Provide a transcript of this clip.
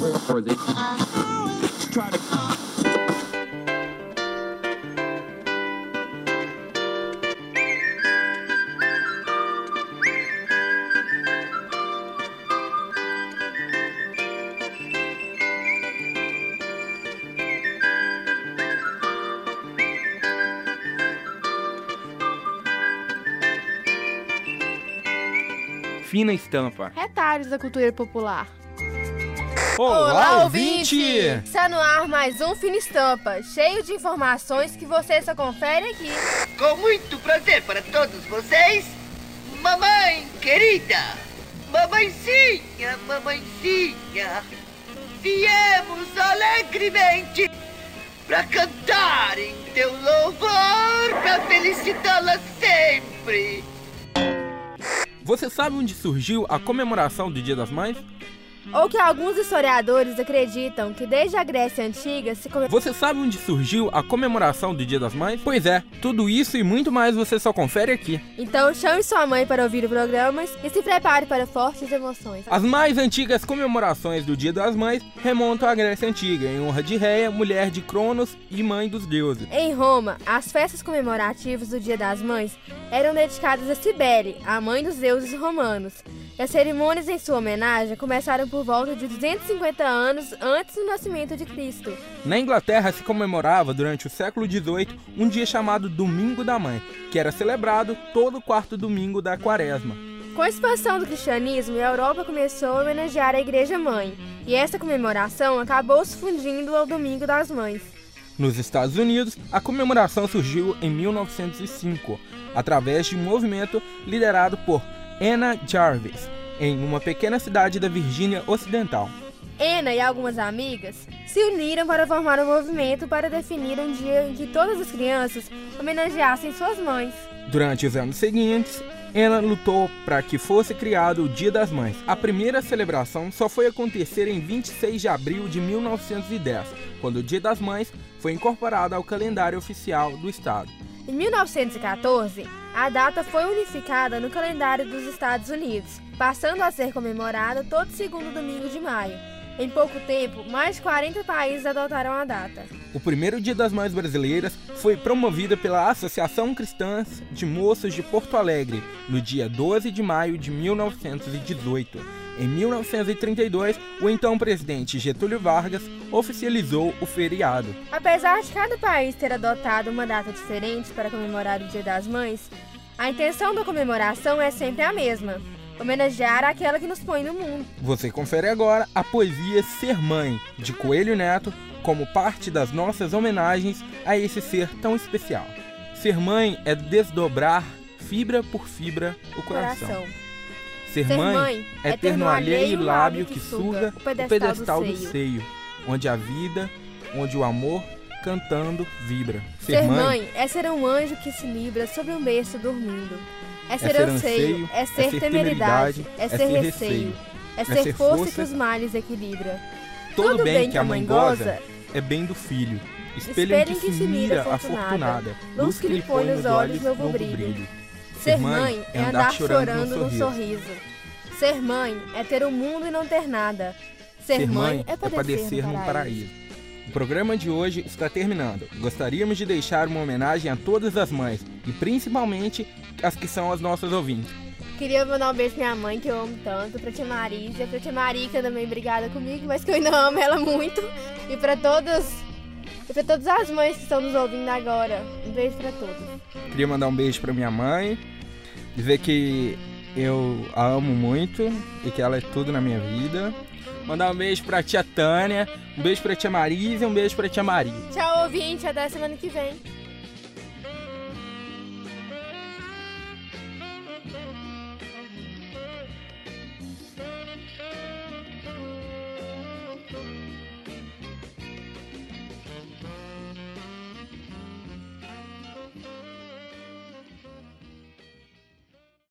Fina estampa. Retalhos da cultura popular. Olá, ouvinte! Está no ar mais um Fina Estampa, cheio de informações que você só confere aqui. Com muito prazer para todos vocês, mamãe querida, mamãezinha, viemos alegremente para cantar em teu louvor, para felicitá-la sempre. Você sabe onde surgiu a comemoração do Dia das Mães? Ou que alguns historiadores acreditam que desde a Grécia Antiga se Você sabe onde surgiu a comemoração do Dia das Mães? Pois é, tudo isso e muito mais você só confere aqui. Então chame sua mãe para ouvir o programa e se prepare para fortes emoções. As mais antigas comemorações do Dia das Mães remontam à Grécia Antiga, em honra de Réia, mulher de Cronos e mãe dos deuses. Em Roma, as festas comemorativas do Dia das Mães eram dedicadas a Cibele, a mãe dos deuses romanos. E as cerimônias em sua homenagem começaram por volta de 250 anos antes do nascimento de Cristo. Na Inglaterra se comemorava durante o século XVIII um dia chamado Domingo da Mãe, que era celebrado todo quarto domingo da Quaresma. Com a expansão do cristianismo, a Europa começou a homenagear a Igreja Mãe, e essa comemoração acabou se fundindo ao Domingo das Mães. Nos Estados Unidos, a comemoração surgiu em 1905, através de um movimento liderado por Anna Jarvis, em uma pequena cidade da Virgínia Ocidental. Anna e algumas amigas se uniram para formar um movimento para definir um dia em que todas as crianças homenageassem suas mães. Durante os anos seguintes, Anna lutou para que fosse criado o Dia das Mães. A primeira celebração só foi acontecer em 26 de abril de 1910, quando o Dia das Mães foi incorporado ao calendário oficial do estado. Em 1914, a data foi unificada no calendário dos Estados Unidos, passando a ser comemorada todo segundo domingo de maio. Em pouco tempo, mais de 40 países adotaram a data. O primeiro Dia das Mães brasileiras foi promovido pela Associação Cristã de Moços de Porto Alegre, no dia 12 de maio de 1918. Em 1932, o então presidente Getúlio Vargas oficializou o feriado. Apesar de cada país ter adotado uma data diferente para comemorar o Dia das Mães, a intenção da comemoração é sempre a mesma: homenagear aquela que nos põe no mundo. Você confere agora a poesia Ser Mãe, de Coelho Neto, como parte das nossas homenagens a esse ser tão especial. Ser mãe é desdobrar, fibra por fibra, o coração. Ser mãe é ter no alheio o lábio que suga o pedestal do seio, onde a vida, onde o amor, cantando, vibra. Ser mãe é ser um anjo que se libra sobre um berço dormindo. É ser anseio, é ser temeridade, é ser receio, é ser força que os males equilibra. Todo bem que a mãe goza é bem do filho. Espelho em que se mira a fortunada, luz que lhe põe nos olhos novo brilho. Ser mãe é andar chorando num sorriso. Ser mãe é ter o mundo e não ter nada. Ser mãe é padecer no paraíso. O programa de hoje está terminando. Gostaríamos de deixar uma homenagem a todas as mães, e principalmente as que são as nossas ouvintes. Queria mandar um beijo pra minha mãe, que eu amo tanto, pra tia Marisa, pra tia Marica também, brigada comigo, mas que eu ainda amo ela muito. E pra todas as mães que estão nos ouvindo agora. Um beijo pra todos. Queria mandar um beijo pra minha mãe, dizer que eu a amo muito e que ela é tudo na minha vida. Mandar um beijo pra tia Tânia, um beijo pra tia Marisa e um beijo pra tia Maria. Tchau, ouvinte, até semana que vem.